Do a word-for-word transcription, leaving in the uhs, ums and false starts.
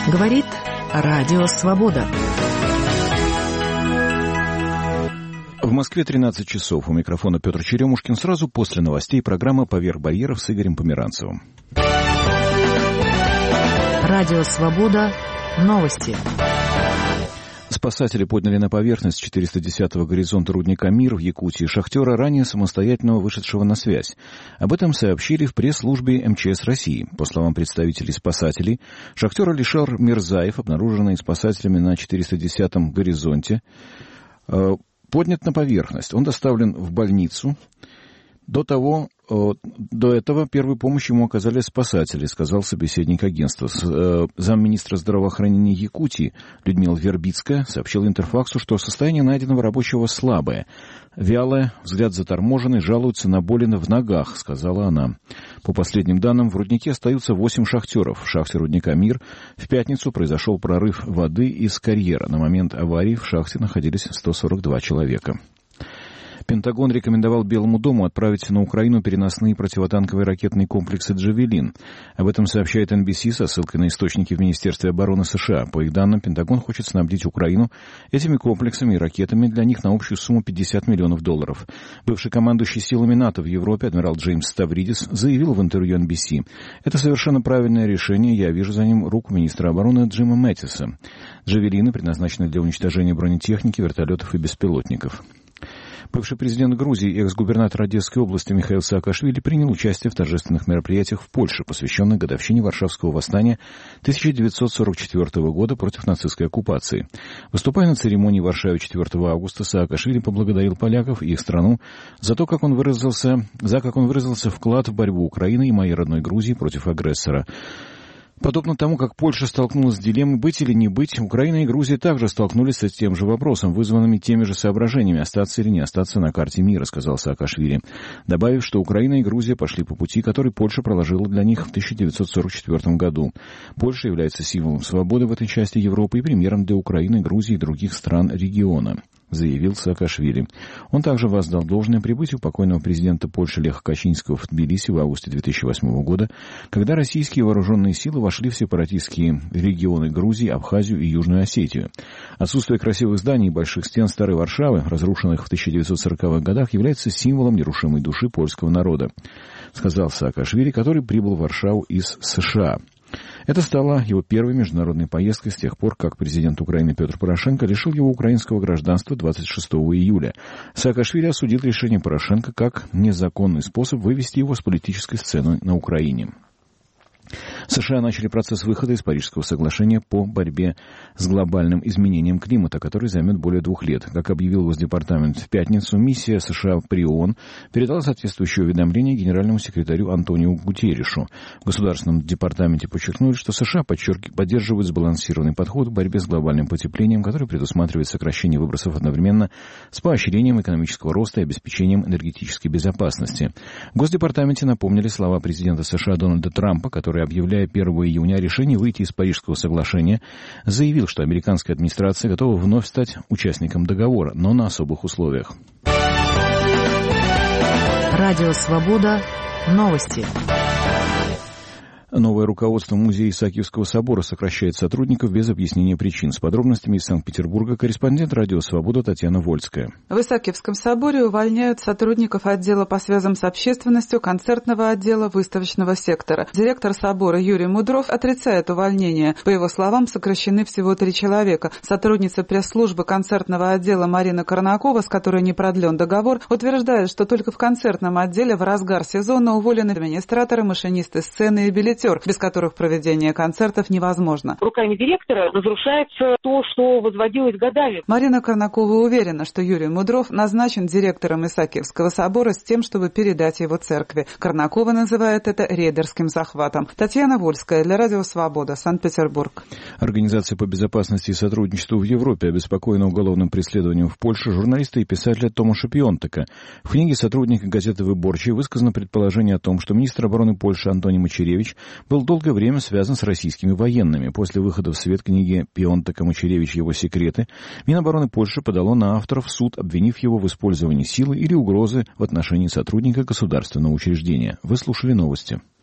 Говорит Радио Свобода. В Москве тринадцать часов. У микрофона Петр Черемушкин. Сразу после новостей программа «Поверх барьеров» с Игорем Померанцевым. Радио Свобода. Новости. Спасатели подняли на поверхность четыреста десятого горизонта рудника «Мир» в Якутии шахтера, ранее самостоятельно вышедшего на связь. Об этом сообщили в пресс-службе эм че эс России. По словам представителей спасателей, шахтер Алишер Мирзаев, обнаруженный спасателями на четыреста десятом горизонте, поднят на поверхность. Он доставлен в больницу. До того, до этого первую помощь ему оказали спасатели, сказал собеседник агентства. Замминистра здравоохранения Якутии Людмила Вербицкая сообщила Интерфаксу, что состояние найденного рабочего слабое. Вялое, взгляд заторможенный, жалуется на боли в ногах, сказала она. По последним данным, в руднике остаются восемь шахтеров. В шахте рудника «Мир» в пятницу произошел прорыв воды из карьера. На момент аварии в шахте находились сто сорок два человека. Пентагон рекомендовал Белому дому отправить на Украину переносные противотанковые ракетные комплексы «Джавелин». Об этом сообщает эн би си со ссылкой на источники в Министерстве обороны США. По их данным, Пентагон хочет снабдить Украину этими комплексами и ракетами для них на общую сумму пятьдесят миллионов долларов. Бывший командующий силами НАТО в Европе адмирал Джеймс Ставридис заявил в интервью эн би си: «Это совершенно правильное решение, я вижу за ним руку министра обороны Джима Мэттиса. Джавелины предназначены для уничтожения бронетехники, вертолетов и беспилотников». Бывший президент Грузии и экс-губернатор Одесской области Михаил Саакашвили принял участие в торжественных мероприятиях в Польше, посвященных годовщине Варшавского восстания тысяча девятьсот сорок четвёртого года против нацистской оккупации. Выступая на церемонии в Варшаве четвёртого августа, Саакашвили поблагодарил поляков и их страну за то, как он выразился, за как он выразился вклад в борьбу Украины и моей родной Грузии против агрессора. Подобно тому, как Польша столкнулась с дилеммой быть или не быть, Украина и Грузия также столкнулись с тем же вопросом, вызванными теми же соображениями, остаться или не остаться на карте мира, сказал Саакашвили, добавив, что Украина и Грузия пошли по пути, который Польша проложила для них в тысяча девятьсот сорок четвёртом году. Польша является символом свободы в этой части Европы и примером для Украины, Грузии и других стран региона, заявил Саакашвили. Он также воздал должное прибытию покойного президента Польши Леха Качинского в Тбилиси в августе две тысячи восьмого года, когда российские вооруженные силы вошли в сепаратистские регионы Грузии, Абхазию и Южную Осетию. Отсутствие красивых зданий и больших стен старой Варшавы, разрушенных в тысяча девятьсот сороковых годах, является символом нерушимой души польского народа, сказал Саакашвили, который прибыл в Варшаву из США. Это стало его первой международной поездкой с тех пор, как президент Украины Петр Порошенко лишил его украинского гражданства двадцать шестого июля. Саакашвили осудил решение Порошенко как незаконный способ вывести его с политической сцены на Украине. США начали процесс выхода из Парижского соглашения по борьбе с глобальным изменением климата, который займет более двух лет. Как объявил Госдепартамент в пятницу, миссия США при ООН передала соответствующее уведомление генеральному секретарю Антонио Гутерришу. В Государственном департаменте подчеркнули, что США поддерживают сбалансированный подход к борьбе с глобальным потеплением, который предусматривает сокращение выбросов одновременно с поощрением экономического роста и обеспечением энергетической безопасности. В Госдепартаменте напомнили слова президента США Дональда Трампа, который, объявляя первого июня о решении выйти из Парижского соглашения, заявил, что американская администрация готова вновь стать участником договора, но на особых условиях. Радио Свобода. Новости. Новое руководство Музея Исаакиевского собора сокращает сотрудников без объяснения причин. С подробностями из Санкт-Петербурга корреспондент Радио Свобода Татьяна Вольская. В Исаакиевском соборе увольняют сотрудников отдела по связям с общественностью, концертного отдела, выставочного сектора. Директор собора Юрий Мудров отрицает увольнение. По его словам, сокращены всего три человека. Сотрудница пресс-службы концертного отдела Марина Корнакова, с которой не продлен договор, утверждает, что только в концертном отделе в разгар сезона уволены администраторы, машинисты сцены и билетеры, без которых проведение концертов невозможно. Руками директора разрушается то, что возводилось годами. Марина Корнакова уверена, что Юрий Мудров назначен директором Исаакиевского собора с тем, чтобы передать его церкви. Корнакова называет это рейдерским захватом. Татьяна Вольская для Радио Свобода, Санкт-Петербург. Организация по безопасности и сотрудничеству в Европе обеспокоена уголовным преследованием в Польше журналиста и писателя Томаша Пионтека. В книге сотрудника газеты «Выборчий» высказано предположение о том, что министр обороны Польши Антоний Мачеревич был долгое время связан с российскими военными. После выхода в свет книги Пионтека «Мачеревич. Его секреты» Минобороны Польши подало на авторов в суд, обвинив его в использовании силы или угрозы в отношении сотрудника государственного учреждения. Вы слушали новости.